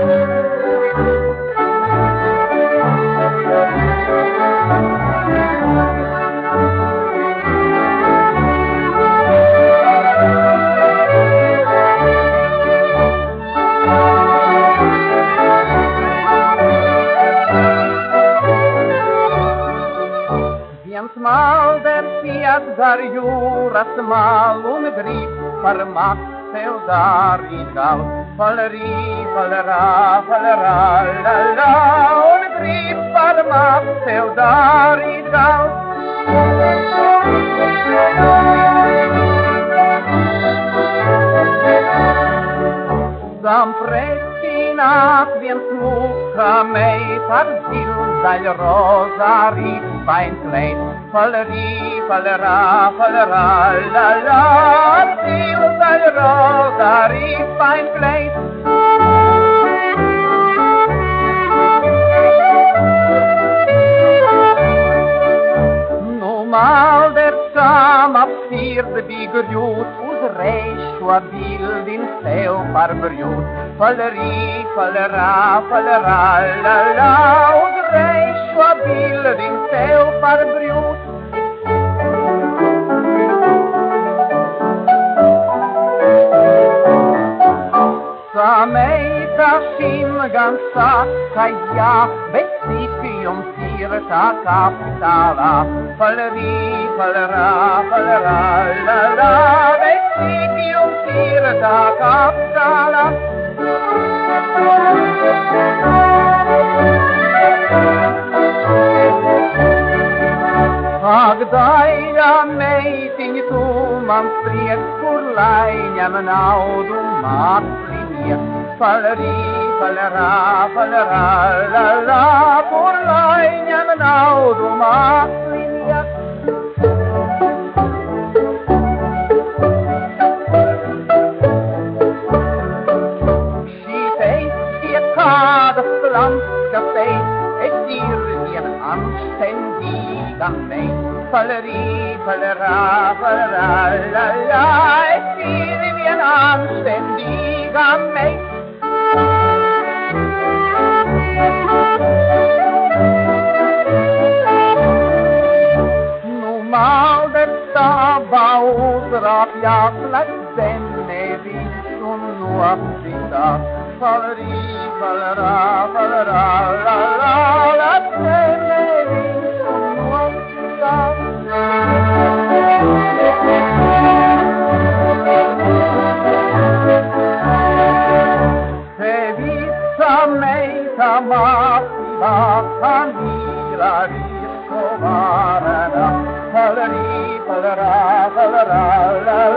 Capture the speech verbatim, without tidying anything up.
Więc mal der fiat dar juras mal un grib par maksel darit gal Faleri, falera, falera, la la un grib par maksel darit gal Sam pretinat więc muka mei par zildal rosari Fijn kleed, Valerie, Valera, Valera, la la, Zildal rosari, fijn kleed. Normaal der sam ab vierde biggerjut, us reiswa bild in stel barberjut. Valerie, Valera, Valera, la la, us reiswa bild in stel barberjut. Samei kashim gansa kaya besikium sirta kapitala Valerie, Valera, Valera, la la besikium sirta kapitala Agdaia mei ting tu man friet kurlainja men audu makslinia Valerie, Valera, Valera, la la kurlainja men audu makslinia Flamska feest, ik dier weer anständiga mig. Valerie, Valera, Valera, la la, ik dier weer anständiga mig. Normaal der stava utrap, ja, slett denne vis och nu sida. Valerie, Valera, Valera, la la, la denne vis och nu sida. Se visa mig tamasiva, kan vila riskovarena. Valerie, Valera, Valera, la